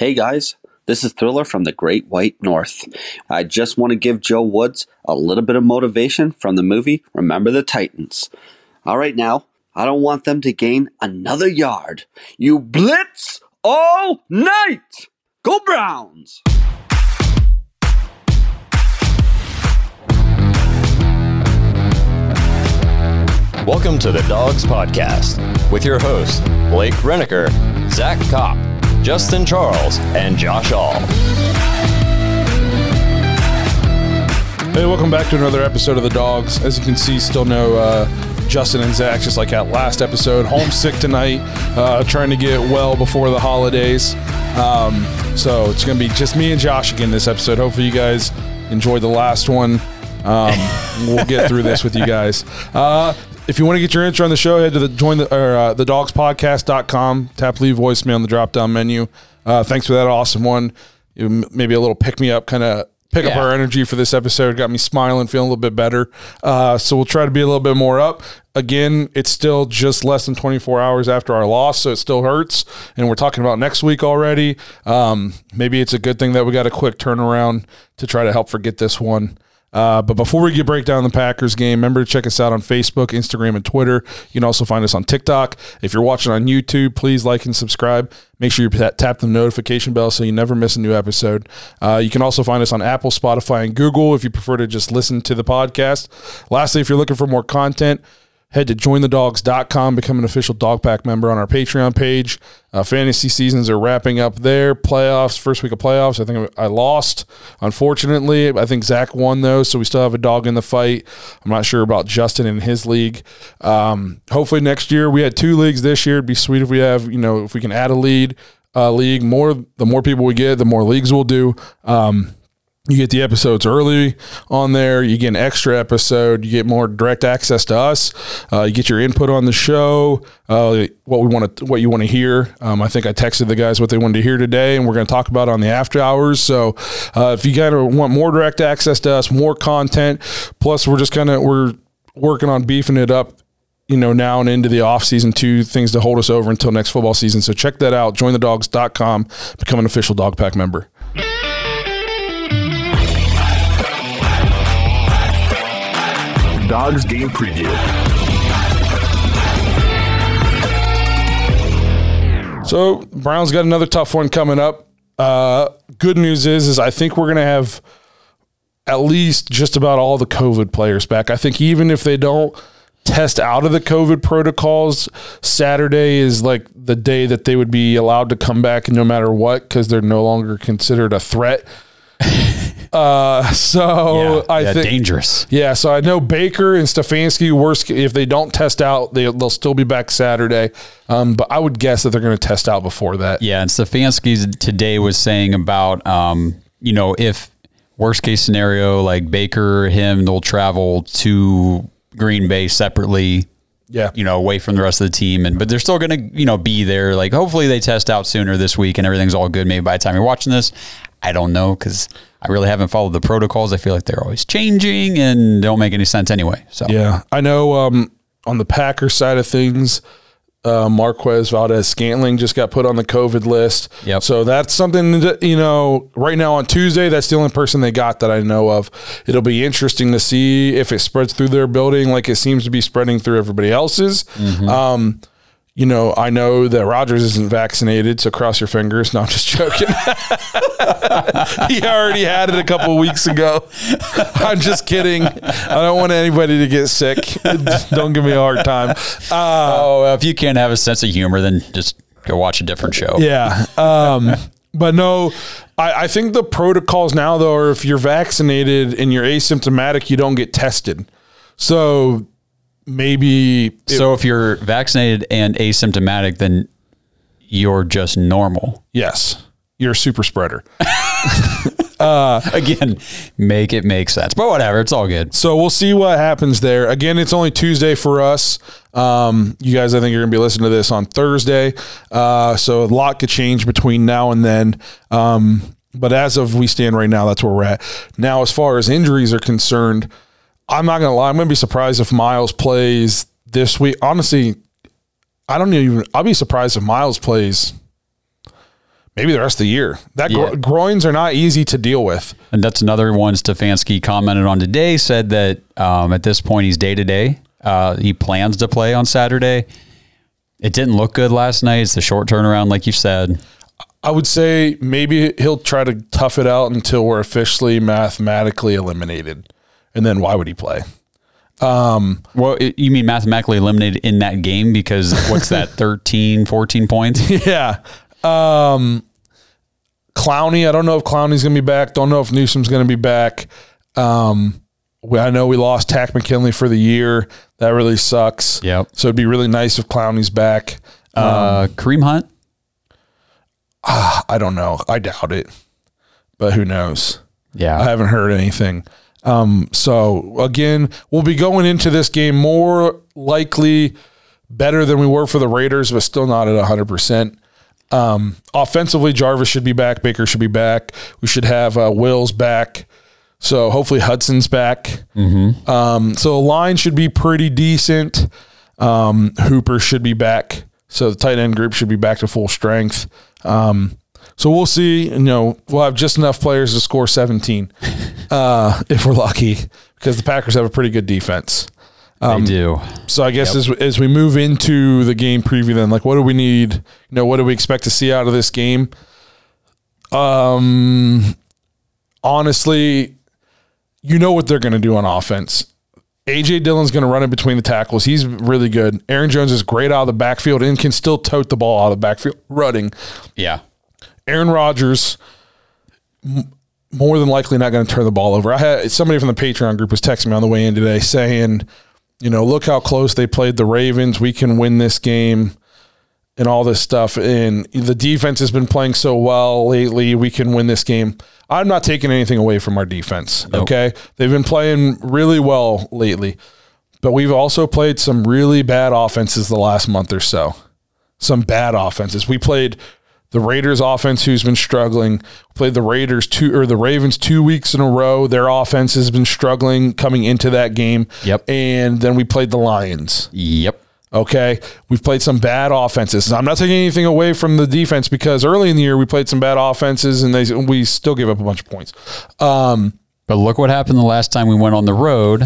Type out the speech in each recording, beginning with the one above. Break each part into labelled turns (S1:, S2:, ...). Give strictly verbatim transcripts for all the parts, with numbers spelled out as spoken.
S1: Hey guys, this is Thriller from the Great White North. I just want to give Joe Woods a little bit of motivation from the movie Remember the Titans. All right now, I don't want them to gain another yard. You blitz all night! Go Browns!
S2: Welcome to the Dogs Podcast with your hosts, Blake Reneker, Zach Kopp, Justin Charles, and Josh All.
S3: Hey, welcome back to another episode of The Dogs. As you can see, still no uh, Justin and Zach, just like that last episode. Homesick tonight, uh, trying to get well before the holidays. Um, so it's going to be just me and Josh again this episode. Hopefully you guys enjoyed the last one. Um, we'll get through this with you guys. Uh, If you want to get your intro on the show, head to the join the or uh, the dogs podcast dot com. Tap leave voicemail on the drop down menu. Uh, thanks for that awesome one. Maybe a little pick me up, kind of pick yeah. up our energy for this episode. Got me smiling, feeling a little bit better. Uh, so we'll try to be a little bit more up. Again, it's still just less than twenty-four hours after our loss, so it still hurts. And we're talking about next week already. Um, maybe it's a good thing that we got a quick turnaround to try to help forget this one. Uh, but before we get break down the Packers game, remember to check us out on Facebook, Instagram, and Twitter. You can also find us on TikTok. If you're watching on YouTube, please like and subscribe. Make sure you tap the notification bell so you never miss a new episode. Uh, you can also find us on Apple, Spotify, and Google if you prefer to just listen to the podcast. Lastly, if you're looking for more content, head to join the dogs dot com, become an official Dog Pack member on our Patreon page. Uh, fantasy seasons are wrapping up there. Playoffs, first week of playoffs. I think I lost, unfortunately. I think Zach won, though, so we still have a dog in the fight. I'm not sure about Justin in his league. Um, hopefully next year, we had two leagues this year. It'd be sweet if we have, you know, if we can add a lead uh, league. More, the more people we get, the more leagues we'll do. Um, You get the episodes early on there. You get an extra episode. You get more direct access to us. Uh, you get your input on the show, uh, what we want to, what you want to hear. Um, I think I texted the guys what they wanted to hear today, and we're going to talk about it on the after hours. So uh, if you kind of want more direct access to us, more content, plus we're just kind of we're working on beefing it up, you know, now and into the off season too, things to hold us over until next football season. So check that out. join the dogs dot com. Become an official Dog Pack member.
S4: Dogs game preview.
S3: So Browns got another tough one coming up. Uh, good news is, is I think we're going to have at least just about all the COVID players back. I think even if they don't test out of the COVID protocols, Saturday is like the day that they would be allowed to come back no matter what, because they're no longer considered a threat. Uh, so
S2: yeah,
S3: I
S2: yeah,
S3: think
S2: dangerous.
S3: Yeah. So I know Baker and Stefanski, worst, if they don't test out, they, they'll still be back Saturday. Um, but I would guess that they're going to test out before that.
S5: Yeah. And Stefanski today was saying about, um, you know, if worst case scenario, like Baker, him, they'll travel to Green Bay separately.
S3: Yeah.
S5: You know, away from the rest of the team. And, but they're still going to, you know, be there. Like, hopefully they test out sooner this week and everything's all good. Maybe by the time you're watching this, I don't know, because I really haven't followed the protocols. I feel like they're always changing and don't make any sense anyway. So
S3: yeah, I know um, on the Packers side of things, uh, Marquez Valdes-Scantling just got put on the COVID list.
S5: Yep.
S3: So that's something that, you know, right now on Tuesday, that's the only person they got that I know of. It'll be interesting to see if it spreads through their building like it seems to be spreading through everybody else's. Mm-hmm. Um, You know, I know that Rodgers isn't vaccinated, so cross your fingers. No, I'm just joking. He already had it a couple of weeks ago. I'm just kidding. I don't want anybody to get sick. Don't give me a hard time. Uh,
S5: oh, if you can't have a sense of humor, then just go watch a different show.
S3: Yeah. Um, but no, I, I think the protocols now, though, are if you're vaccinated and you're asymptomatic, you don't get tested. So maybe. It,
S5: so if you're vaccinated and asymptomatic, then you're just normal.
S3: Yes. You're a super spreader.
S5: uh, Again, make it make sense. But whatever, it's all good.
S3: So we'll see what happens there. Again, it's only Tuesday for us. Um, you guys, I think you're going to be listening to this on Thursday. Uh, so a lot could change between now and then. Um, but as of we stand right now, that's where we're at. Now, as far as injuries are concerned, I'm not going to lie. I'm going to be surprised if Miles plays this week. Honestly, I don't even, I'll be surprised if Miles plays maybe the rest of the year. That
S5: Yeah.
S3: gro- groins are not easy to deal with.
S5: And that's another one Stefanski commented on today, said that um, at this point he's day-to-day. Uh, he plans to play on Saturday. It didn't look good last night. It's the short turnaround, like you said.
S3: I would say maybe he'll try to tough it out until we're officially mathematically eliminated. And then why would he play? Um,
S5: Well, it- you mean mathematically eliminated in that game because what's that, thirteen, fourteen points?
S3: yeah. Um, Clowney, I don't know if Clowney's going to be back. Don't know if Newsom's going to be back. Um, we, I know we lost Tack McKinley for the year. That really sucks.
S5: Yep.
S3: So it'd be really nice if Clowney's back. Um,
S5: Uh, Kareem Hunt?
S3: I don't know. I doubt it, but who knows?
S5: Yeah.
S3: I haven't heard anything. Um, so again, we'll be going into this game more likely better than we were for the Raiders, but still not at one hundred percent. Um, offensively, Jarvis should be back. Baker should be back. We should have uh, Wills back. So hopefully Hudson's back. Mm-hmm. Um, so the line should be pretty decent. Um, Hooper should be back. So the tight end group should be back to full strength. Um, so we'll see. You know, we'll have just enough players to score seventeen uh, if we're lucky, because the Packers have a pretty good defense.
S5: They do.
S3: So I guess as as we move into the game preview, then like, what do we need? You know, what do we expect to see out of this game? Um, honestly, you know what they're going to do on offense. A J Dillon's going to run in between the tackles. He's really good. Aaron Jones is great out of the backfield and can still tote the ball out of the backfield running.
S5: Yeah.
S3: Aaron Rodgers, m- more than likely not going to turn the ball over. I had somebody from the Patreon group was texting me on the way in today saying, you know, look how close they played the Ravens. We can win this game and all this stuff. And the defense has been playing so well lately. We can win this game. I'm not taking anything away from our defense.
S5: Nope.
S3: Okay. They've been playing really well lately, but we've also played some really bad offenses the last month or so. Some bad offenses. We played the Raiders offense, who's been struggling. Played the Raiders two or the Ravens two weeks in a row. Their offense has been struggling coming into that game.
S5: Yep.
S3: And then we played the Lions.
S5: Yep.
S3: Okay. We've played some bad offenses. I'm not taking anything away from the defense because early in the year we played some bad offenses and they we still gave up a bunch of points. Um,
S5: But look what happened the last time we went on the road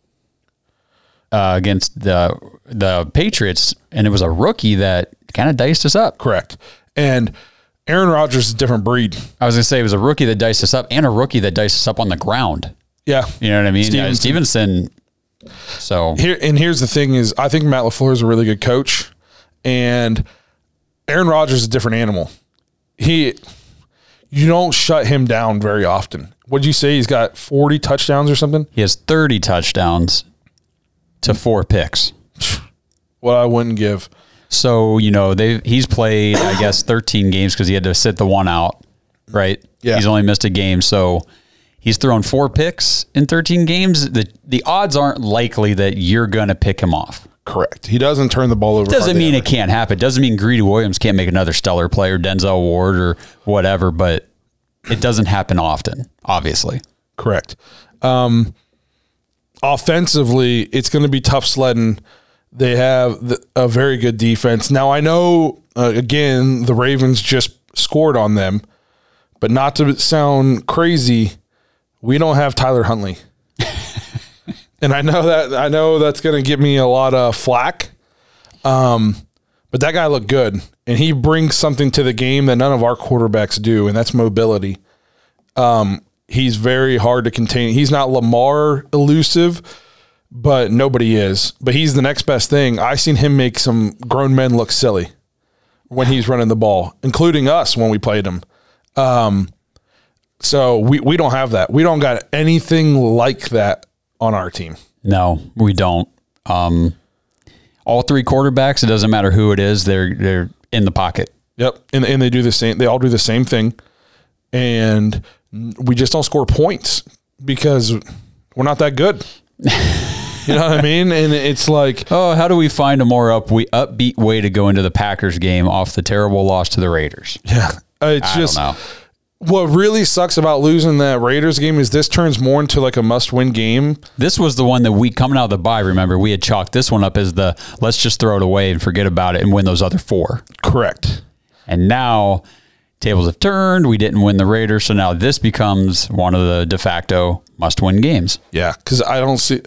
S5: uh, against the the Patriots, and it was a rookie that kind of diced us up.
S3: correct. And Aaron Rodgers is a different breed.
S5: I was going to say it was a rookie that diced us up and a rookie that diced us up on the ground.
S3: Yeah.
S5: You know what I mean?
S3: Stevenson.
S5: Yeah, Stevenson. So
S3: Here and here's the thing is I think Matt LaFleur is a really good coach, and Aaron Rodgers is a different animal. He you don't shut him down very often. What'd you say? He's got forty touchdowns or something?
S5: he has thirty touchdowns to four picks.
S3: What I wouldn't give.
S5: So, you know, they he's played, I guess, thirteen games because he had to sit the one out, right?
S3: Yeah.
S5: He's only missed a game. So he's thrown four picks in thirteen games. The the odds aren't likely that you're going to pick him off.
S3: Correct. He doesn't turn the ball over.
S5: Doesn't
S3: hardly
S5: mean
S3: ever.
S5: it can't happen. Doesn't mean Greedy Williams can't make another stellar play or Denzel Ward or whatever, but it doesn't happen often, obviously.
S3: Correct. Um, offensively, it's going to be tough sledding. They have the, a very good defense. Now, I know, uh, again, the Ravens just scored on them, but not to sound crazy, we don't have Tyler Huntley. And I know that I know that's going to give me a lot of flack, um, but that guy looked good, and he brings something to the game that none of our quarterbacks do, and that's mobility. Um, he's very hard to contain. He's not Lamar elusive, but nobody is. But he's the next best thing. I seen him make some grown men look silly when he's running the ball, including us when we played him. Um, so we, we don't have that. We don't got anything like that on our team.
S5: No, we don't. Um, all three quarterbacks, it doesn't matter who it is, they're they're in the pocket.
S3: Yep. And and they do the same. They all do the same thing. And we just don't score points because we're not that good. You know what I mean? And it's like,
S5: Oh, how do we find a more up we upbeat way to go into the Packers game off the terrible loss to the Raiders?
S3: yeah, it's
S5: I
S3: just
S5: don't know.
S3: what really sucks about losing that Raiders game is this turns more into like a must-win game.
S5: This was the one that we, coming out of the bye, remember, we had chalked this one up as the let's just throw it away and forget about it and win those other four.
S3: Correct.
S5: And now tables have turned. We didn't win the Raiders, so now this becomes one of the de facto must-win games.
S3: Yeah, because I don't see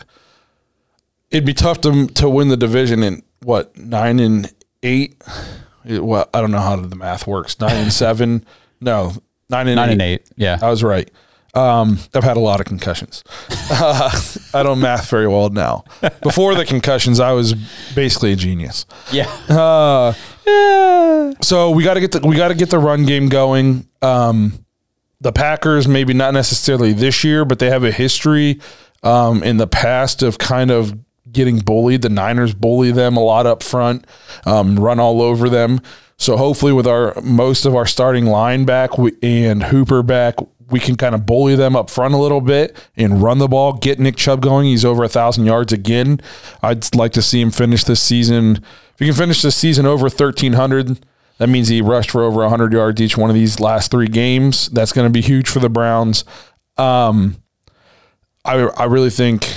S3: it'd be tough to to win the division in what nine and eight. It, well, I don't know how the math works. Nine and seven. No, nine and
S5: nine
S3: eight.
S5: and eight. Yeah,
S3: I was right. Um, I've had a lot of concussions. Uh, I don't math very well now. Before the concussions, I was basically a genius.
S5: Yeah.
S3: Uh, yeah. So we got to get the we got to get the run game going. Um, the Packers, maybe not necessarily this year, but they have a history um, in the past of kind of getting bullied. The Niners bully them a lot up front, um, run all over them. So hopefully, with our most of our starting line back we, and Hooper back, we can kind of bully them up front a little bit and run the ball, get Nick Chubb going. He's over one thousand yards again. I'd like to see him finish this season. If he can finish this season over thirteen hundred, that means he rushed for over one hundred yards each one of these last three games. That's going to be huge for the Browns. Um, I I really think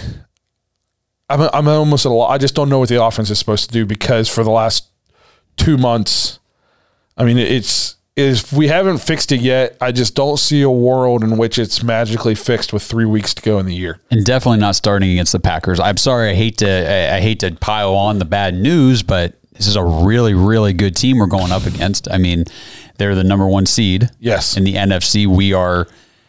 S3: I'm, I'm almost at a lot. I just don't know what the offense is supposed to do because for the last two months, I mean, it's if we haven't fixed it yet, I just don't see a world in which it's magically fixed with three weeks to go in the year.
S5: And definitely not starting against the Packers. I'm sorry, I hate to I, I hate to pile on the bad news, but this is a really, really good team we're going up against. I mean, they're the number one seed.
S3: Yes.
S5: In the N F C, we are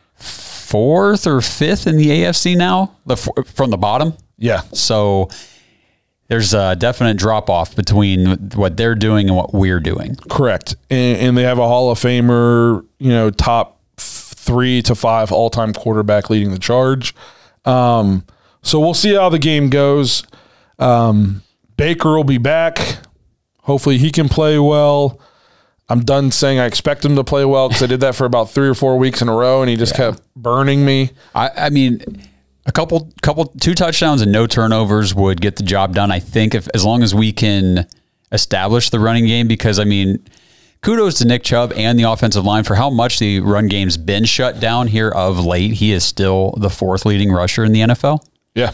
S5: fourth or fifth in the A F C now, the from the bottom.
S3: Yeah.
S5: So there's a definite drop-off between what they're doing and what we're doing.
S3: Correct. And, and they have a Hall of Famer, you know, top three to five all-time quarterback leading the charge. Um, so we'll see how the game goes. Um, Baker will be back. Hopefully he can play well. I'm done saying I expect him to play well because I did that for about three or four weeks in a row, and he just yeah. kept burning me.
S5: I, I mean... A couple, couple, two touchdowns and no turnovers would get the job done. I think if as long as we can establish the running game, because I mean, kudos to Nick Chubb and the offensive line for how much the run game's been shut down here of late. He is still the fourth leading rusher in the N F L.
S3: Yeah.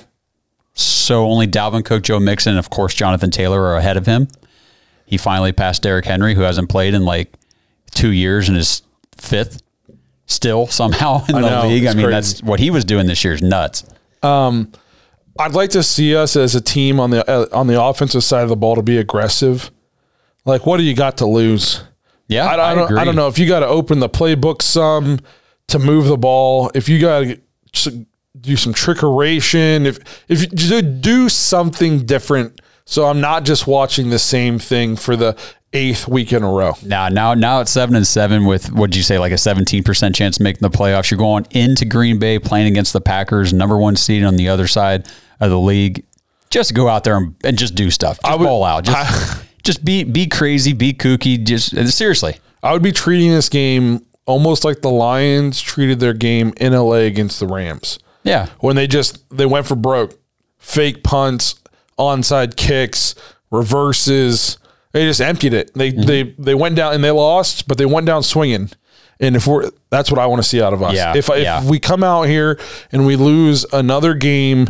S5: So only Dalvin Cook, Joe Mixon, and of course Jonathan Taylor are ahead of him. He finally passed Derrick Henry, who hasn't played in like two years and is fifth. Still somehow in the
S3: I know,
S5: league. I mean,
S3: crazy.
S5: That's what he was doing this year is nuts.
S3: Um, I'd like to see us as a team on the uh, on the offensive side of the ball to be aggressive. Like, what do you got to lose?
S5: Yeah,
S3: I, I, I don't.
S5: agree.
S3: I don't know if you got to open the playbook some to move the ball. If you got to do some trickeration, if if you do something different, so I'm not just watching the same thing for the eighth week in a row.
S5: Now, now, now it's seven and seven with what'd you say, like a seventeen percent chance of making the playoffs. You're going into Green Bay playing against the Packers, number one seed on the other side of the league. Just go out there and, and just do stuff. Just
S3: would,
S5: ball out. Just, I, just be be crazy, be kooky. Just seriously,
S3: I would be treating this game almost like the Lions treated their game in L A against the Rams.
S5: Yeah,
S3: when they just they went for broke, fake punts, onside kicks, reverses. They just emptied it. They mm-hmm. they they went down and they lost, but they went down swinging. And if we're that's what I want to see out of us.
S5: Yeah,
S3: if if
S5: yeah.
S3: we come out here and we lose another game,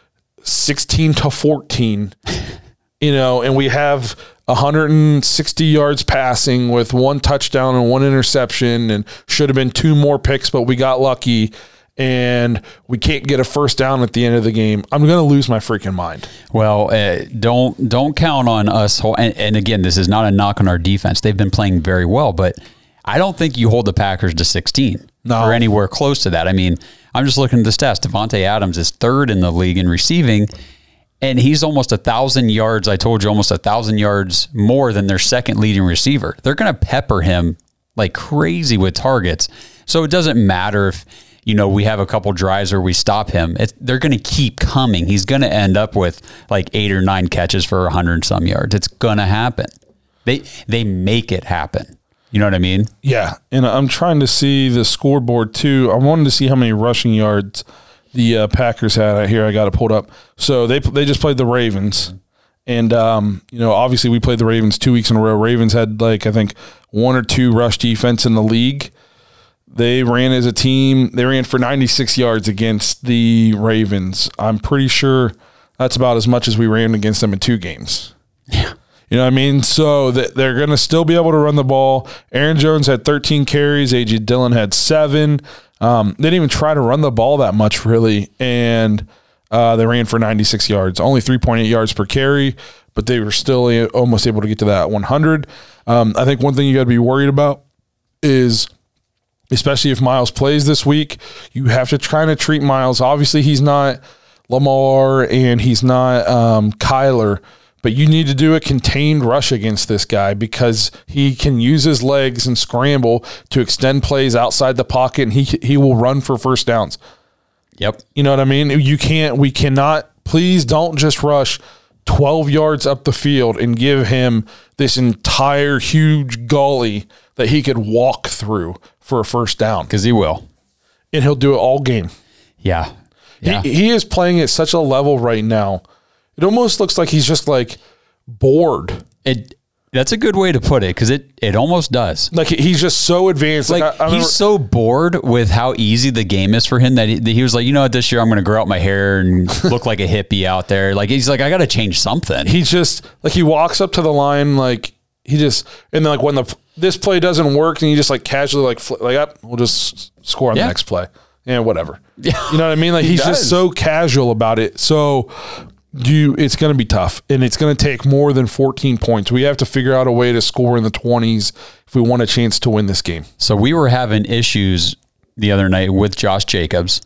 S3: sixteen to fourteen, you know, and we have one hundred sixty yards passing with one touchdown and one interception, and should have been two more picks, but we got lucky. And we can't get a first down at the end of the game, I'm going to lose my freaking mind.
S5: Well, uh, don't don't count on us. And, and again, this is not a knock on our defense. They've been playing very well, but I don't think you hold the Packers to sixteen
S3: no.
S5: or anywhere close to that. I mean, I'm just looking at the stats. Devontae Adams is third in the league in receiving, and he's almost a thousand yards. I told you, almost a thousand yards more than their second leading receiver. They're going to pepper him like crazy with targets. So it doesn't matter if, you know, we have a couple drives where we stop him. It's, they're going to keep coming. He's going to end up with like eight or nine catches for a hundred some yards. It's going to happen. They they make it happen. You know what I mean?
S3: Yeah, and I'm trying to see the scoreboard too. I wanted to see how many rushing yards the uh, Packers had. Here, I got it pulled up. So they they just played the Ravens, and um, you know, obviously we played the Ravens two weeks in a row. Ravens had like I think one or two rush defense in the league. They ran as a team. They ran for ninety-six yards against the Ravens. I'm pretty sure that's about as much as we ran against them in two games.
S5: Yeah.
S3: You You know what I mean? So that they're going to still be able to run the ball. Aaron Jones had thirteen carries. A J Dillon had seven. Um, they didn't even try to run the ball that much, really. And uh, they ran for ninety-six yards, only three point eight yards per carry, but they were still almost able to get to that one hundred. Um, I think one thing you got to be worried about is, especially if Miles plays this week, you have to try to treat Miles. Obviously, he's not Lamar and he's not um, Kyler, but you need to do a contained rush against this guy because he can use his legs and scramble to extend plays outside the pocket, and he he will run for first downs.
S5: Yep.
S3: You know what I mean? You can't, we cannot, please don't just rush twelve yards up the field and give him this entire huge gully that he could walk through for a first down.
S5: Because he will.
S3: And he'll do it all game.
S5: Yeah. yeah.
S3: He, he is playing at such a level right now. It almost looks like he's just like bored.
S5: It That's a good way to put it because it, it almost does.
S3: Like he's just so advanced.
S5: Like,
S3: like I, I
S5: he's
S3: remember,
S5: so bored with how easy the game is for him that he, that he was like, you know what, this year I'm going to grow out my hair and look like a hippie out there. Like he's like, I got to change something.
S3: He just like he walks up to the line like he just and then like when the this play doesn't work and he just like casually like fl- like up, we'll just score on
S5: Yeah.
S3: the next play. Yeah, whatever.
S5: Yeah.
S3: You know what I mean? Like
S5: He
S3: he's
S5: does.
S3: just so casual about it. So you it's going to be tough and it's going to take more than fourteen points. We have to figure out a way to score in the twenties if we want a chance to win this game.
S5: So we were having issues the other night with Josh Jacobs.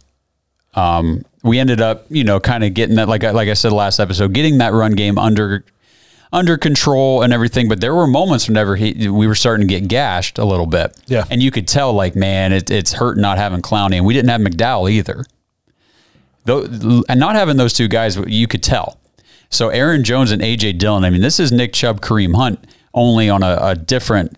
S5: Um, we ended up, you know, kind of getting that, like I, like I said last episode, getting that run game under under control and everything. But there were moments whenever he we were starting to get gashed a little bit.
S3: Yeah.
S5: And you could tell, like, man, it, it's hurting not having Clowney. And we didn't have McDowell either. Though, and not having those two guys, you could tell. So Aaron Jones and A J Dillon, I mean, this is Nick Chubb, Kareem Hunt, only on a, a different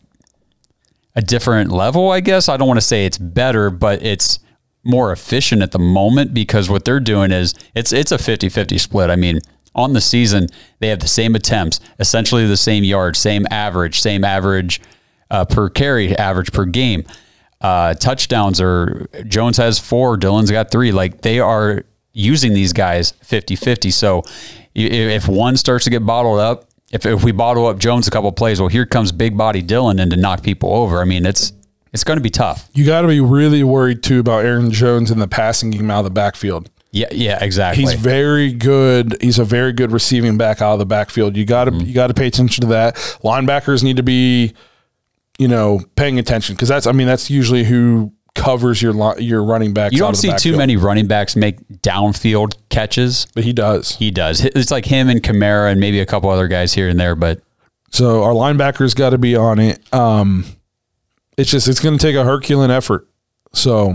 S5: a different level, I guess. I don't want to say it's better, but it's more efficient at the moment because what they're doing is it's it's a fifty-fifty split. I mean, on the season, they have the same attempts, essentially the same yards, same average, same average uh, per carry, average per game. Uh, touchdowns are, Jones has four, Dillon's got three. Like, they are using these guys fifty-fifty. So if one starts to get bottled up, if, if we bottle up Jones a couple of plays, well, here comes big body Dillon and to knock people over. I mean, it's it's going to be tough.
S3: You got to be really worried too about Aaron Jones in the passing game out of the backfield.
S5: Yeah, yeah, exactly.
S3: He's very good. He's a very good receiving back out of the backfield. You got to mm-hmm. you got to pay attention to that. Linebackers need to be, you know, paying attention because that's I mean that's usually who covers your your running backs.
S5: You don't
S3: out of the
S5: see
S3: backfield.
S5: too many running backs make downfield catches,
S3: but he does.
S5: He does. It's like him and Kamara and maybe a couple other guys here and there. But
S3: so our linebackers got to be on it. Um, it's just it's going to take a Herculean effort. So,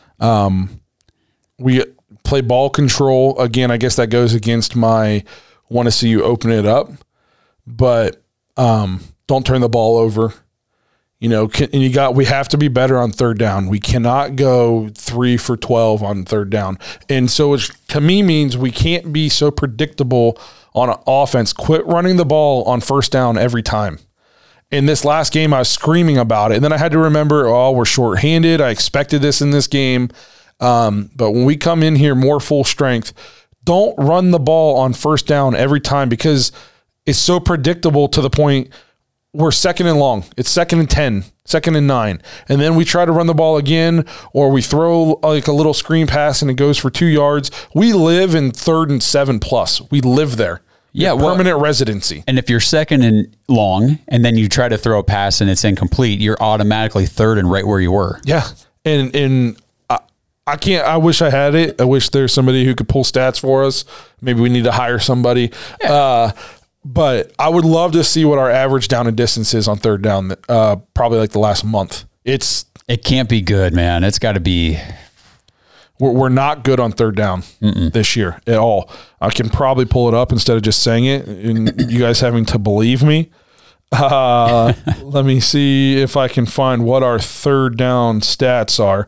S3: um, we. Play ball control. Again, I guess that goes against my want to see you open it up, but um, don't turn the ball over. You know, can, and you got, we have to be better on third down. We cannot go three for twelve on third down. And so it to me means we can't be so predictable on an offense. Quit running the ball on first down every time. In this last game, I was screaming about it. And then I had to remember, oh, we're shorthanded. I expected this in this game. Um, but when we come in here more full strength, don't run the ball on first down every time because it's so predictable to the point we're second and long. It's second and ten, second and nine. And then we try to run the ball again, or we throw like a little screen pass and it goes for two yards. We live in third and seven plus. We live there.
S5: Yeah, well,
S3: permanent residency.
S5: And if you're second and long and then you try to throw a pass and it's incomplete, you're automatically third and right where you were.
S3: Yeah. And, and, I can't, I wish I had it. I wish there's somebody who could pull stats for us. Maybe we need to hire somebody. Yeah. Uh, but I would love to see what our average down and distance is on third down, uh, probably like the last month. It's,
S5: it can't be good, man. It's got to be.
S3: We're, we're not good on third down Mm-mm. this year at all. I can probably pull it up instead of just saying it and you guys having to believe me. Uh, let me see if I can find what our third down stats are.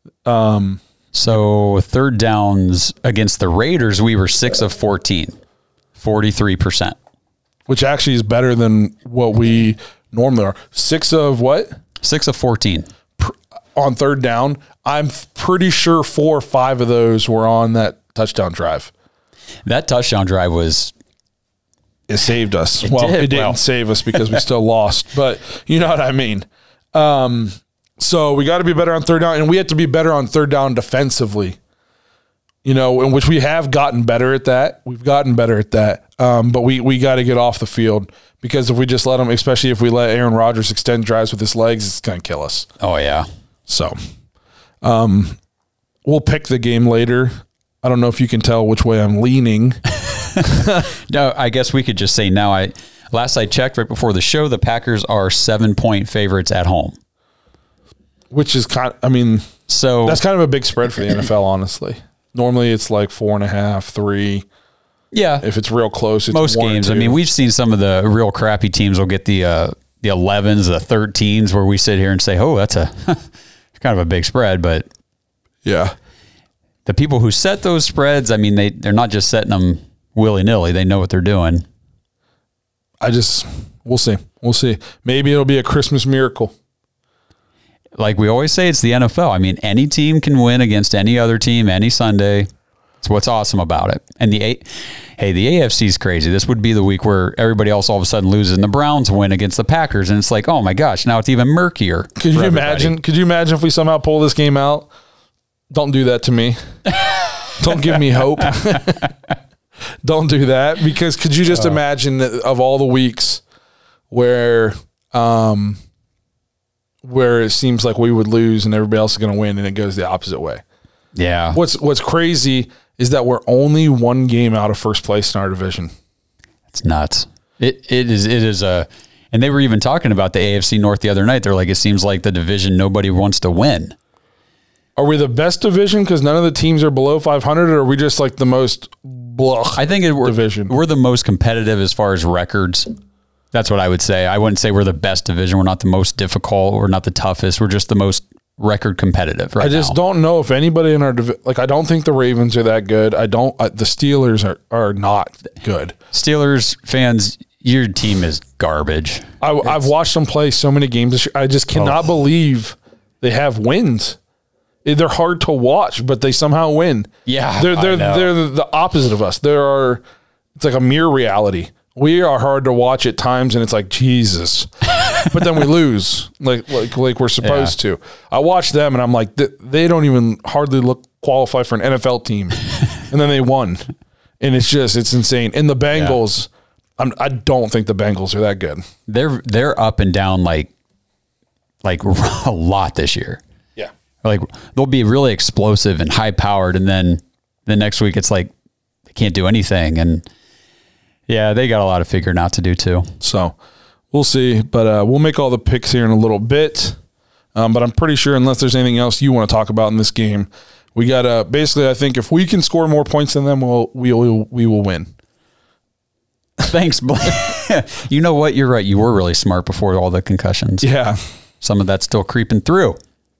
S3: Um,
S5: so third downs against the Raiders, we were six of fourteen, forty-three percent,
S3: which actually is better than what we normally are. Six of what?
S5: Six of fourteen
S3: on third down. I'm pretty sure four or five of those were on that touchdown drive.
S5: That touchdown drive was,
S3: it saved us.
S5: It
S3: well,
S5: did.
S3: it didn't
S5: Well.
S3: save us because we still lost, but you know what I mean. Um, so we got to be better on third down, and we have to be better on third down defensively. You know, in which we have gotten better at that. We've gotten better at that, um, but we we got to get off the field because if we just let them, especially if we let Aaron Rodgers extend drives with his legs, it's going to kill us.
S5: Oh, yeah.
S3: So, um, we'll pick the game later. I don't know if you can tell which way I'm leaning.
S5: No, I guess we could just say now. I last I checked right before the show, the Packers are seven point favorites at home.
S3: Which is kind of, I mean,
S5: So
S3: that's kind of a big spread for the N F L, honestly. Normally it's like four and a half, three.
S5: yeah,
S3: If it's real close, it's
S5: most
S3: one or
S5: games. I
S3: two.
S5: mean, we've seen some of the real crappy teams will get the uh, the elevens, the thirteens, where we sit here and say, "Oh, that's a kind of a big spread." But
S3: yeah.
S5: the people who set those spreads, I mean, they they're not just setting them willy nilly. They know what they're doing.
S3: I just, we'll see. We'll see. Maybe it'll be a Christmas miracle.
S5: Like we always say, it's the N F L. I mean, any team can win against any other team any Sunday. It's what's awesome about it. And the A, hey, the A F C is crazy. This would be the week where everybody else all of a sudden loses and the Browns win against the Packers. And it's like, oh my gosh, now it's even murkier.
S3: Could you imagine? Could you imagine if we somehow pull this game out? Don't do that to me. Don't give me hope. Don't do that, because could you just uh, imagine that of all the weeks where, um, where it seems like we would lose and everybody else is going to win, and it goes the opposite way.
S5: Yeah.
S3: What's What's crazy is that we're only one game out of first place in our division.
S5: It's nuts. It it is it is a, and they were even talking about the A F C North the other night. They're like, it seems like the division nobody wants to win.
S3: Are we the best division because none of the teams are below five hundred, or are we just like the most blah
S5: I think it, we're,
S3: division?
S5: We're the most competitive as far as records. That's what I would say. I wouldn't say we're the best division. We're not the most difficult. We're not the toughest. We're just the most record competitive right
S3: I just
S5: now.
S3: don't know if anybody in our division, like I don't think the Ravens are that good. I don't, uh, the Steelers are, are not good.
S5: Steelers fans, your team is garbage.
S3: I, I've watched them play so many games this year. I just cannot
S5: Oh.
S3: believe they have wins. They're hard to watch, but they somehow win.
S5: Yeah,
S3: they're
S5: I
S3: they're
S5: know.
S3: they're the opposite of us. There are, it's like a mirror reality. We are hard to watch at times, and it's like Jesus, but then we lose like like like we're supposed
S5: Yeah.
S3: to. I watch them, and I'm like, th- they don't even hardly look qualify for an N F L team, and then they won, and it's just it's insane. And the Bengals, I'm, I don't think the Bengals are that good.
S5: They're they're up and down like like a lot this year.
S3: Yeah.
S5: Like they'll be really explosive and high powered, and then the next week it's like they can't do anything. And yeah, they got a lot of figuring out to do too.
S3: So we'll see, but uh, we'll make all the picks here in a little bit. Um, but I'm pretty sure, unless there's anything else you want to talk about in this game, we got to basically. I think if we can score more points than them, we'll we will we will win.
S5: Thanks, Blake. You know what? You're right. You were really smart before all the concussions.
S3: Yeah.
S5: Some of that's still creeping through.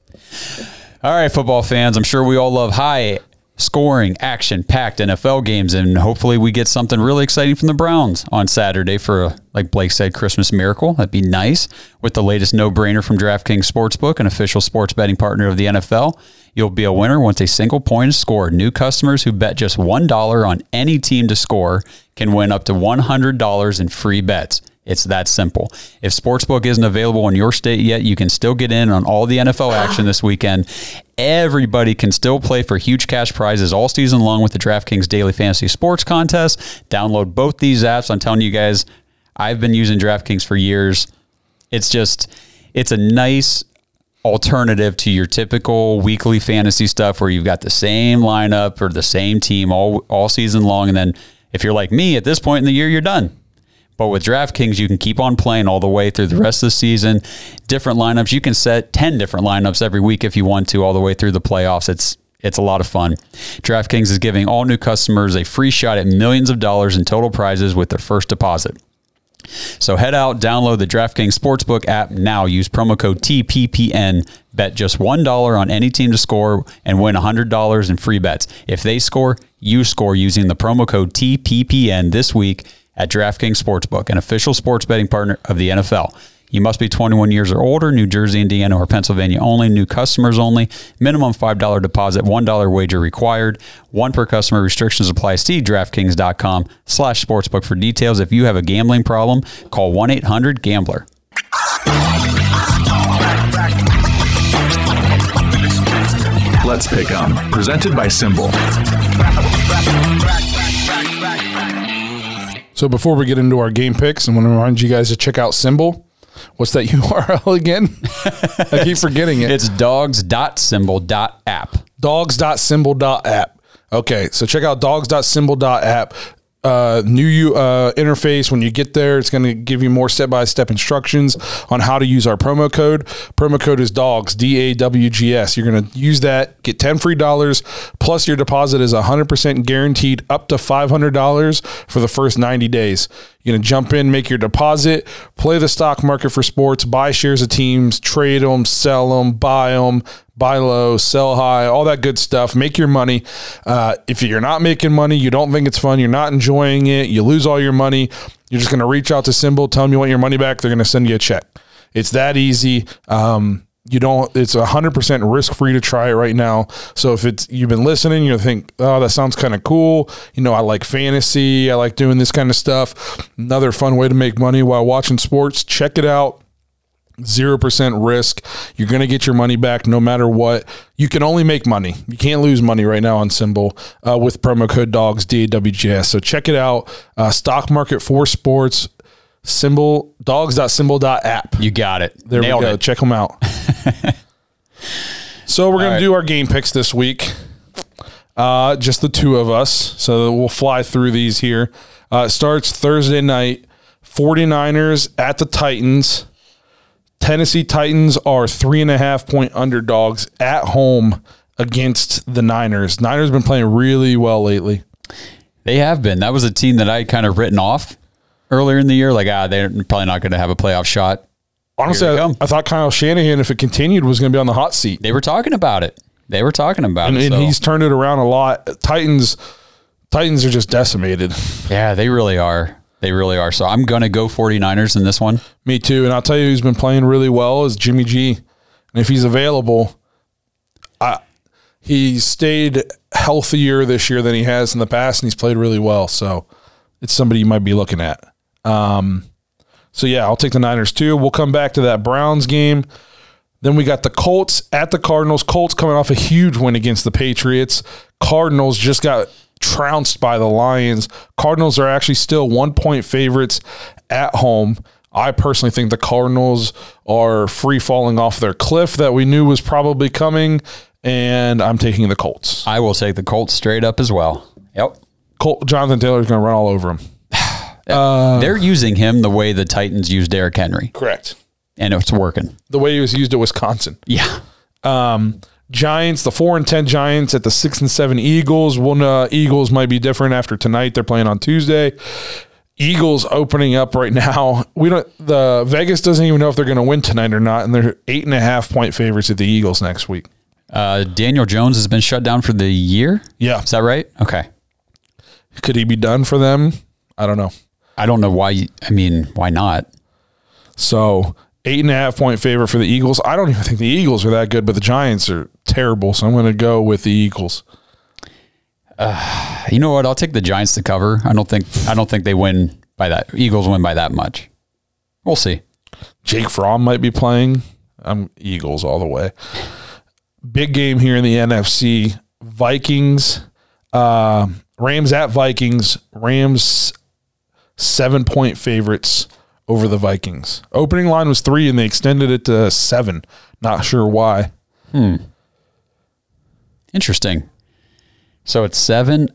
S5: All right, football fans. I'm sure we all love high scoring, action-packed N F L games, and hopefully we get something really exciting from the Browns on Saturday for, a, like Blake said, Christmas miracle. That'd be nice. With the latest no-brainer from DraftKings Sportsbook, an official sports betting partner of the N F L, you'll be a winner once a single point is scored. New customers who bet just one dollar on any team to score can win up to one hundred dollars in free bets. It's that simple. If Sportsbook isn't available in your state yet, you can still get in on all the N F L action this weekend. Everybody can still play for huge cash prizes all season long with the DraftKings Daily Fantasy Sports Contest. Download both these apps. I'm telling you guys, I've been using DraftKings for years. It's just, it's a nice alternative to your typical weekly fantasy stuff where you've got the same lineup or the same team all all season long. And then if you're like me, at this point in the year, you're done. But with DraftKings, you can keep on playing all the way through the rest of the season. Different lineups. You can set ten different lineups every week if you want to, all the way through the playoffs. It's it's a lot of fun. DraftKings is giving all new customers a free shot at millions of dollars in total prizes with their first deposit. So head out, download the DraftKings Sportsbook app now. Use promo code T P P N. Bet just one dollar on any team to score and win one hundred dollars in free bets. If they score, you score using the promo code T P P N this week at DraftKings Sportsbook, an official sports betting partner of the N F L. You must be twenty-one years or older, New Jersey, Indiana, or Pennsylvania only, new customers only, minimum five dollars deposit, one dollar wager required, one per customer, restrictions apply. See DraftKings.com slash sportsbook for details. If you have a gambling problem, call one eight hundred gambler.
S4: Let's Pick 'em, presented by Symbol.
S3: So before we get into our game picks, I want to remind you guys to check out Symbol. What's that U R L again? I keep forgetting it.
S5: It's dogs dot symbol dot app.
S3: dogs dot symbol dot app. Okay, so check out dogs dot symbol dot app. Uh, new uh, interface. When you get there, it's going to give you more step-by-step instructions on how to use our promo code. Promo code is DAWGS, D A W G S. You're going to use that, get ten free dollars, plus your deposit is one hundred percent guaranteed up to five hundred dollars for the first ninety days. You're going to jump in, make your deposit, play the stock market for sports, buy shares of teams, trade them, sell them, buy them, buy low, sell high, all that good stuff. Make your money. Uh, if you're not making money, you don't think it's fun, you're not enjoying it, you lose all your money, you're just going to reach out to Symbol, tell them you want your money back, they're going to send you a check. It's that easy. Um, you don't, it's one hundred percent risk-free to try it right now. So if it's, you've been listening, you think, oh, that sounds kind of cool. You know, I like fantasy. I like doing this kind of stuff. Another fun way to make money while watching sports. Check it out. Zero percent risk. You're going to get your money back no matter what. You can only make money. You can't lose money right now on Symbol uh, with promo code DAWGS, D A W G S. So check it out. Uh, stock market for sports. Symbol, dogs dot symbol dot app.
S5: You got it.
S3: There
S5: Nailed
S3: we go.
S5: It.
S3: Check them out. So we're going
S5: right.
S3: to do our game picks this week. Uh, just the two of us. So we'll fly through these here. Uh, it starts Thursday night. forty-niners at the Titans. Tennessee Titans are three and a half point underdogs at home against the Niners. Niners been playing really well lately.
S5: They have been. That was a team that I had kind of written off earlier in the year. Like, ah, they're probably not going to have a playoff shot.
S3: Honestly, I, I thought Kyle Shanahan, if it continued, was going to be on the hot seat.
S5: They were talking about it. They were talking about
S3: and,
S5: it.
S3: And
S5: so.
S3: he's turned it around a lot. Titans, Titans are just decimated.
S5: Yeah, they really are. They really are. So I'm going to go forty-niners in this one.
S3: Me too. And I'll tell you who's been playing really well is Jimmy G. And if he's available, I, he's stayed healthier this year than he has in the past, and he's played really well. So it's somebody you might be looking at. Um, so, yeah, I'll take the Niners too. We'll come back to that Browns game. Then we got the Colts at the Cardinals. Colts coming off a huge win against the Patriots. Cardinals just got trounced by the Lions. Cardinals are actually still one-point favorites at home. I personally think the Cardinals are free falling off their cliff that we knew was probably coming, and I'm taking the Colts.
S5: I will take the Colts straight up as well. Yep.
S3: Colt, Jonathan Taylor's going to run all over him. Uh,
S5: They're using him the way the Titans used Derrick Henry.
S3: Correct.
S5: And it's working.
S3: The way he was used at Wisconsin.
S5: Yeah.
S3: Um, Giants, the four and ten Giants at the six and seven Eagles. Well, no, Eagles might be different after tonight. They're playing on Tuesday. Eagles opening up right now. We don't. The Vegas doesn't even know if they're going to win tonight or not, and they're eight and a half point favorites at the Eagles next week.
S5: Uh, Daniel Jones has been shut down for the year.
S3: Yeah,
S5: is that right? Okay.
S3: Could he be done for them? I don't know.
S5: I don't know why. You, I mean, why not?
S3: So eight and a half point favorite for the Eagles. I don't even think the Eagles are that good, but the Giants are terrible. So I'm going to go with the Eagles.
S5: Uh, you know what? I'll take the Giants to cover. I don't think. I don't think they win by that. Eagles win by that much. We'll see.
S3: Jake Fromm might be playing. I'm Eagles all the way. Big game here in the N F C. Vikings, uh, Rams at Vikings. Rams seven point favorites over the Vikings. Opening line was three, and they extended it to seven. Not sure why.
S5: Hmm. Interesting. So it's seven.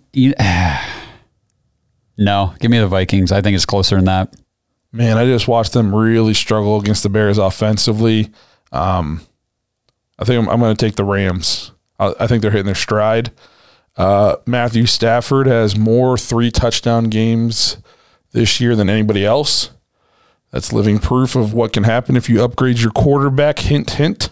S5: No, give me the Vikings. I think it's closer than that.
S3: Man, I just watched them really struggle against the Bears offensively. Um, I think I'm, I'm going to take the Rams. I, I think they're hitting their stride. Uh, Matthew Stafford has more three touchdown games this year than anybody else. That's living proof of what can happen if you upgrade your quarterback. Hint, hint.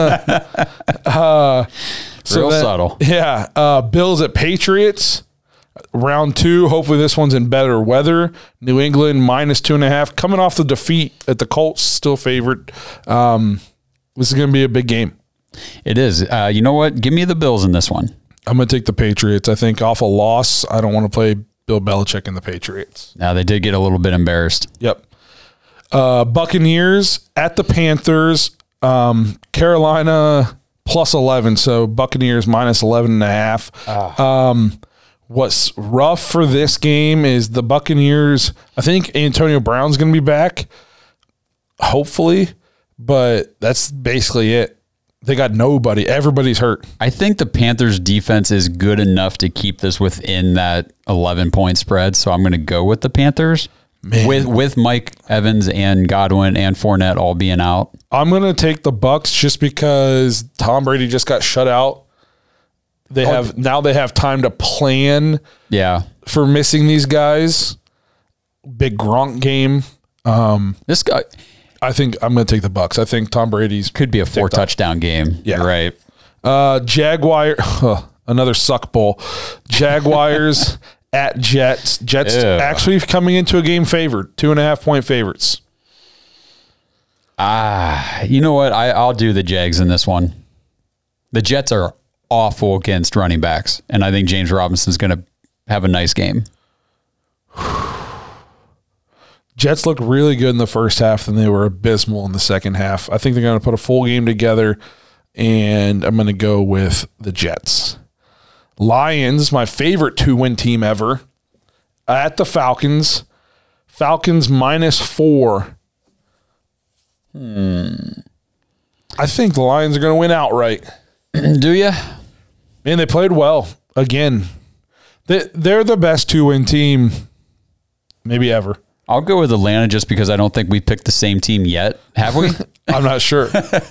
S3: uh, so
S5: Real
S3: that,
S5: subtle.
S3: Yeah. Uh, Bills at Patriots. Round two, hopefully this one's in better weather. New England minus two and a half. Coming off the defeat at the Colts, still favorite. Um, this is going to be a big game.
S5: It is. Uh, you know what? Give me the Bills in this one.
S3: I'm going to take the Patriots. I think off a loss, I don't want to play Bill Belichick and the Patriots.
S5: Now, they did get a little bit embarrassed.
S3: Yep. Uh, Buccaneers at the Panthers. Um, Carolina plus eleven, so Buccaneers minus eleven and a half. Ah. Um, what's rough for this game is the Buccaneers, I think Antonio Brown's going to be back, hopefully, but that's basically it. They got nobody. Everybody's hurt.
S5: I think the Panthers defense is good enough to keep this within that eleven point spread. So I'm going to go with the Panthers Man. with with Mike Evans and Godwin and Fournette all being out.
S3: I'm going to take the Bucs just because Tom Brady just got shut out. They oh, have now they have time to plan.
S5: Yeah.
S3: For missing these guys. Big Gronk game. Um,
S5: this guy.
S3: I think I'm going to take the Bucs. I think Tom Brady's
S5: could be a four touchdown game.
S3: Yeah,
S5: You're right.
S3: Uh, Jaguar, uh, another suck bowl. Jaguars at Jets. Jets Ew. actually coming into a game favored, two and a half point favorites.
S5: Ah, you know what? I, I'll do the Jags in this one. The Jets are awful against running backs, and I think James Robinson's going to have a nice game.
S3: Jets look really good in the first half, and they were abysmal in the second half. I think they're going to put a full game together, and I'm going to go with the Jets. Lions, my favorite two-win team ever, at the Falcons. Falcons minus four.
S5: Hmm.
S3: I think the Lions are going to win outright.
S5: Do you?
S3: Man, they played well. Again, they, they're the best two-win team maybe ever.
S5: I'll go with Atlanta just because I don't think we picked the same team yet. Have we?
S3: I'm not sure.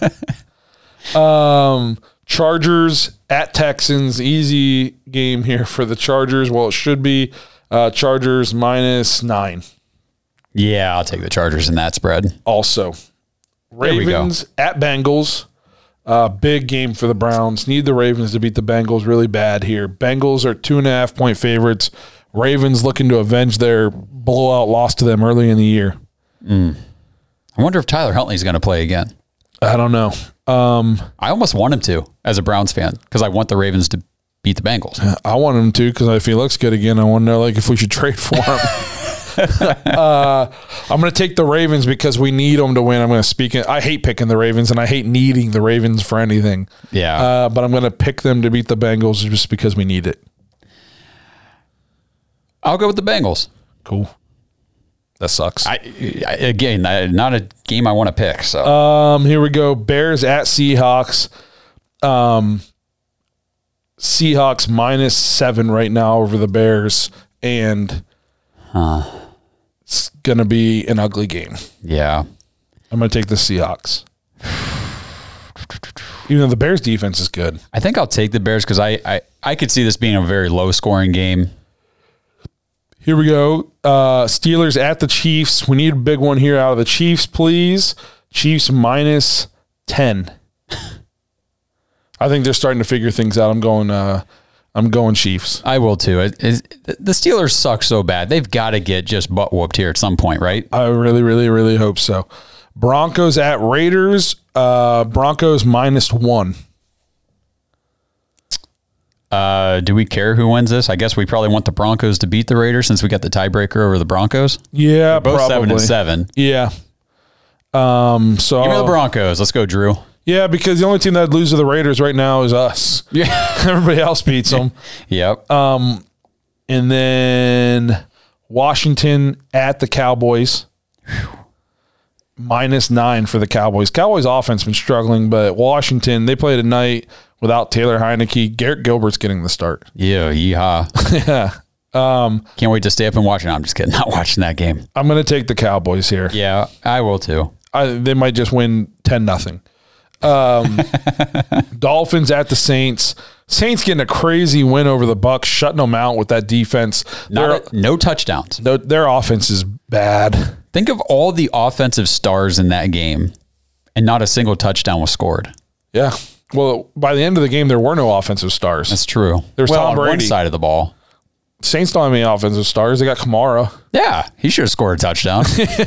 S3: um, Chargers at Texans. Easy game here for the Chargers. Well, it should be uh, Chargers minus nine.
S5: Yeah, I'll take the Chargers in that spread.
S3: Also, Ravens at Bengals. Uh, big game for the Browns. Need the Ravens to beat the Bengals really bad here. Bengals are two and a half point favorites. Ravens looking to avenge their blowout loss to them early in the year.
S5: Mm. I wonder if Tyler Huntley's going to play again.
S3: I don't know. Um,
S5: I almost want him to as a Browns fan because I want the Ravens to beat the Bengals.
S3: I want him to because if he looks good again, I want to know like if we should trade for him. uh, I'm going to take the Ravens because we need them to win. I'm going to speak. In, I hate picking the Ravens and I hate needing the Ravens for anything.
S5: Yeah.
S3: Uh, but I'm going to pick them to beat the Bengals just because we need it.
S5: I'll go with the Bengals.
S3: Cool. That sucks.
S5: I, I again, I, not a game I want to pick. So
S3: um, here we go. Bears at Seahawks. Um, Seahawks minus seven right now over the Bears, and
S5: huh.
S3: it's gonna be an ugly game.
S5: Yeah,
S3: I'm gonna take the Seahawks. Even though the Bears defense is good,
S5: I think I'll take the Bears because I, I I could see this being a very low scoring game.
S3: Here we go. Uh, Steelers at the Chiefs. We need a big one here out of the Chiefs, please. Chiefs minus ten. I think they're starting to figure things out. I'm going. Uh, I'm going Chiefs.
S5: I will too. It, it, the Steelers suck so bad. They've got to get just butt whooped here at some point, right?
S3: I really, really, really hope so. Broncos at Raiders. Uh, Broncos minus one.
S5: Uh, do we care who wins this? I guess we probably want the Broncos to beat the Raiders since we got the tiebreaker over the Broncos.
S3: Yeah,
S5: We're both
S3: probably.
S5: seven and seven.
S3: Yeah. Um. So
S5: give me the Broncos. Let's go, Drew.
S3: Yeah, because the only team that loses to the Raiders right now is us.
S5: Yeah,
S3: everybody else beats them.
S5: Yep.
S3: Um, and then Washington at the Cowboys. Minus nine for the Cowboys. Cowboys offense been struggling, but Washington, they play tonight without Taylor Heineke. Garrett Gilbert's getting the start.
S5: Yeah, yeehaw.
S3: yeah. Um,
S5: Can't wait to stay up and watch it. No, I'm just kidding. Not watching that game.
S3: I'm going to take the Cowboys here.
S5: Yeah, I will too.
S3: I, they might just win ten nothing. Um, Dolphins at the Saints. Saints getting a crazy win over the Bucs, shutting them out with that defense.
S5: Not a, no touchdowns.
S3: No, their offense is bad.
S5: Think of all the offensive stars in that game, and not a single touchdown was scored.
S3: Yeah. Well, by the end of the game, there were no offensive stars.
S5: That's true.
S3: There's
S5: well,
S3: Tom
S5: on
S3: Brady.
S5: one side of the ball.
S3: Saints don't have any offensive stars. They got Kamara.
S5: Yeah, he should have scored a touchdown.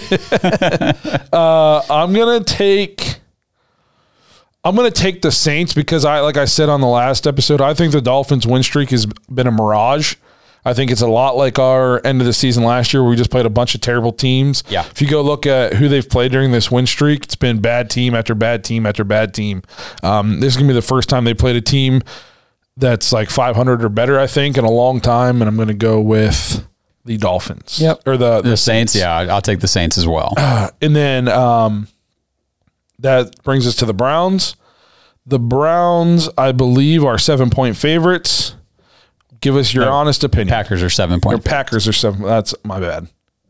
S3: uh, I'm gonna take. I'm gonna take the Saints because I, like I said on the last episode, I think the Dolphins' win streak has been a mirage. I think it's a lot like our end of the season last year where we just played a bunch of terrible teams.
S5: Yeah.
S3: If you go look at who they've played during this win streak, it's been bad team after bad team after bad team. Um, this is gonna be the first time they played a team that's like five hundred or better, I think, in a long time, and I'm going to go with the Dolphins.
S5: Yep.
S3: Or the,
S5: The,
S3: the
S5: Saints, yeah, I'll take the Saints as well.
S3: uh, and then um, that brings us to the Browns. The Browns, I believe, are seven-point favorites. Give us your
S5: No,
S3: honest opinion.
S5: Packers are seven
S3: Or
S5: point.
S3: Packers are seven. That's my bad.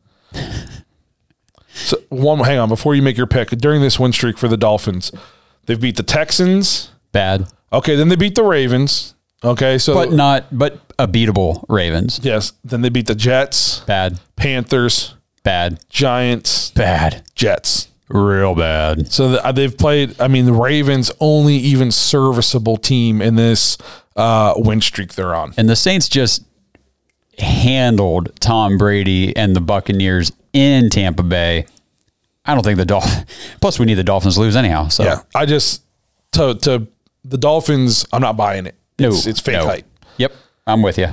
S3: So one, hang on, before you make your pick, during this win streak for the Dolphins, they've beat the Texans.
S5: Bad,
S3: Okay, then they beat the Ravens. Okay, so
S5: but not, but a beatable Ravens.
S3: yes, then they beat the Jets,
S5: Bad,
S3: Panthers,
S5: bad,
S3: Giants,
S5: bad,
S3: Jets.
S5: real bad.
S3: So the, they've played. I mean, the Ravens only even serviceable team in this uh, win streak they're on.
S5: And the Saints just handled Tom Brady and the Buccaneers in Tampa Bay. I don't think the Dolphins. Plus, we need the Dolphins to lose anyhow. So
S3: Yeah, I just to to the Dolphins. I'm not buying it. It's,
S5: No,
S3: it's fake
S5: no.
S3: hype.
S5: Yep, I'm with you.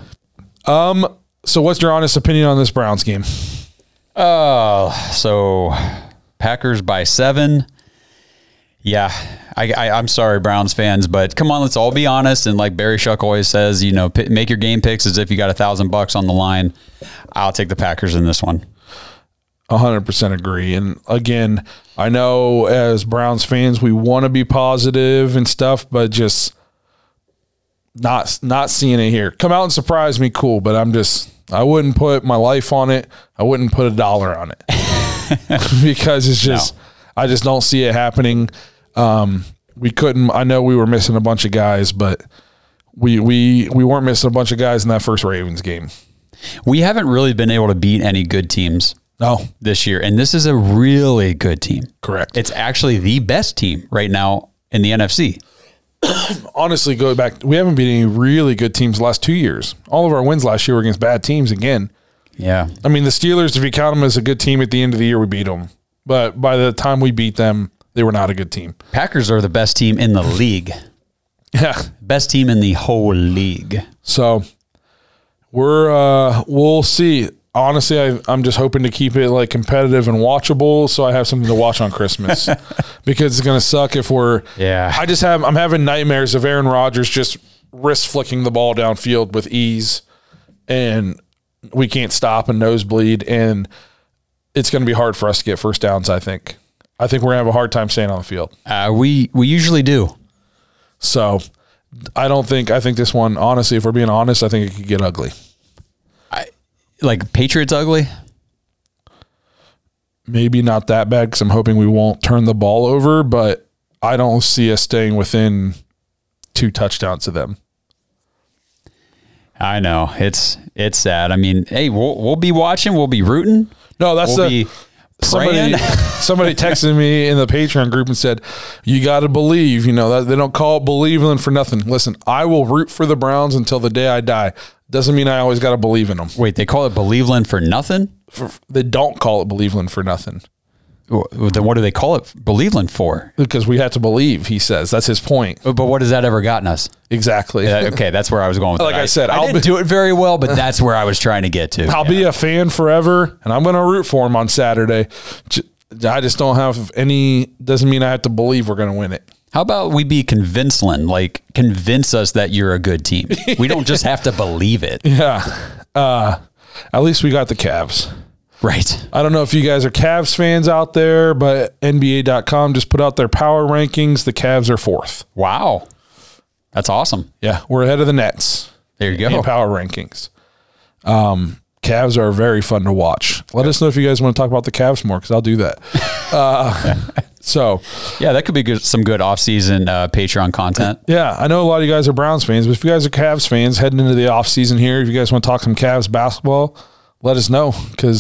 S3: So, what's your honest opinion on this Browns game?
S5: Uh, so Packers by seven. Yeah, I, I, I'm sorry, Browns fans, but come on, let's all be honest. And like Barry Shuck always says, you know, p- make your game picks as if you got a thousand bucks on the line. I'll take the Packers in this one.
S3: one hundred percent agree. And again, I know as Browns fans, we want to be positive and stuff, but just not not seeing it here. Come out and surprise me, cool. But I'm just, I wouldn't put my life on it. I wouldn't put a dollar on it because it's just,
S5: No.
S3: I just don't see it happening. Um, we couldn't. I know we were missing a bunch of guys, but we we we weren't missing a bunch of guys in that first Ravens game.
S5: We haven't really been able to beat any good teams
S3: No,
S5: this year, and this is a really good team.
S3: correct.
S5: It's actually the best team right now in the N F C.
S3: Honestly, go back. We haven't beat any really good teams the last two years. All of our wins last year were against bad teams again.
S5: Yeah.
S3: I mean, the Steelers, if you count them as a good team at the end of the year, we beat them. But by the time we beat them, they were not a good team.
S5: Packers are the best team in the league.
S3: Yeah.
S5: Best team in the whole league.
S3: So we're uh, we'll see. Honestly, I, I'm just hoping to keep it like competitive and watchable, so I have something to watch on Christmas. Because it's gonna suck if we're.
S5: Yeah.
S3: I just have. I'm having nightmares of Aaron Rodgers just wrist flicking the ball downfield with ease, and we can't stop a nosebleed, and it's going to be hard for us to get first downs. I think. I think we're gonna have a hard time staying on the field.
S5: Uh, we we usually do.
S3: So I don't think. I think this one, honestly, if we're being honest, I think it could get ugly.
S5: Like Patriots ugly?
S3: Maybe not that bad because I'm hoping we won't turn the ball over, but I don't see us staying within two touchdowns of them.
S5: I know. It's it's sad. I mean, hey, we'll we'll be watching, we'll be rooting.
S3: No, that's
S5: We'll
S3: the
S5: be
S3: somebody.
S5: praying.
S3: Somebody texted me in the Patreon group and said, "You got to believe." You know that they don't call it believing for nothing. Listen, I will root for the Browns until the day I die. Doesn't mean I always got to believe in them.
S5: Wait, they call it Believeland for nothing?
S3: For, they don't call it believing for nothing
S5: Well, then what do they call it Believeland for?
S3: because we have to believe. He says that's his point.
S5: But what has that ever gotten us?
S3: Exactly.
S5: Uh, okay, that's where I was going with
S3: Like
S5: that.
S3: I said,
S5: I,
S3: I'll
S5: didn't
S3: be-
S5: do it very well, but that's where I was trying to get to.
S3: I'll be a fan forever, and I'm going to root for him on Saturday. J- I just don't have any. Doesn't mean I have to believe we're going to win it.
S5: How about we be convinceland? Like, convince us that you're a good team. We don't just have to believe it.
S3: Yeah. Uh, at least we got the Cavs.
S5: Right.
S3: I don't know if you guys are Cavs fans out there, but N B A dot com just put out their power rankings. The Cavs are fourth.
S5: Wow. That's awesome.
S3: Yeah, we're ahead of the Nets
S5: There you
S3: in
S5: go.
S3: power rankings. Um, Cavs are very fun to watch. Let us know if you guys want to talk about the Cavs more, because I'll do that. Uh, so,
S5: Yeah, that could be good, some good off-season uh, Patreon content.
S3: yeah, I know a lot of you guys are Browns fans, but if you guys are Cavs fans heading into the offseason here, if you guys want to talk some Cavs basketball, let us know, because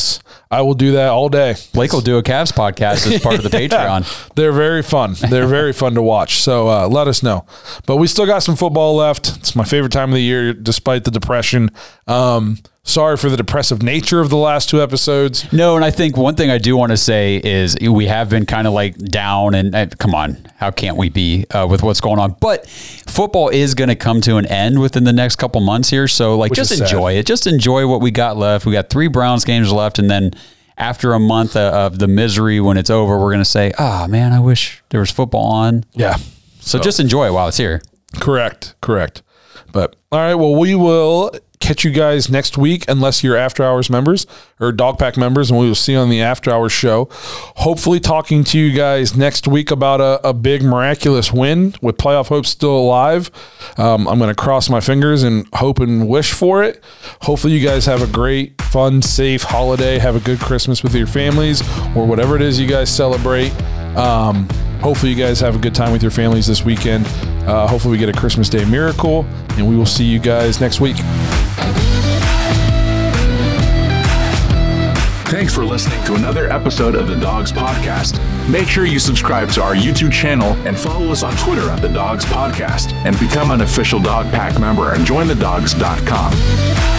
S3: I will do that all day.
S5: Blake will do a Cavs podcast as part of the Patreon.
S3: Yeah, they're very fun. They're very fun to watch. So uh, let us know. But we still got some football left. It's my favorite time of the year, despite the depression. Um, sorry for the depressive nature of the last two episodes.
S5: No, and I think one thing I do want to say is we have been kind of like down, and uh, come on, how can't we be uh, with what's going on? But football is going to come to an end within the next couple months here. So like, Which just enjoy sad. it. Just enjoy what we got left. We got three Browns games left, and then after a month of the misery, when it's over, we're going to say, ah, oh, man, I wish there was football on.
S3: Yeah.
S5: So, so just enjoy it while it's here.
S3: Correct. Correct. But all right, well, we will catch you guys next week, unless you're After Hours members or Dog Pack members, and we will see you on the After Hours show. Hopefully talking to you guys next week about a, a big miraculous win with playoff hopes still alive. Um, I'm going to cross my fingers and hope and wish for it. Hopefully you guys have a great, fun, safe holiday. Have a good Christmas with your families or whatever it is you guys celebrate. Um, hopefully you guys have a good time with your families this weekend. Uh, hopefully we get a Christmas Day miracle, and we will see you guys next week.
S4: Thanks for listening to another episode of the Dogs Podcast. Make sure you subscribe to our YouTube channel and follow us on Twitter at the Dogs Podcast, and become an official Dog Pack member and join the dogs dot com.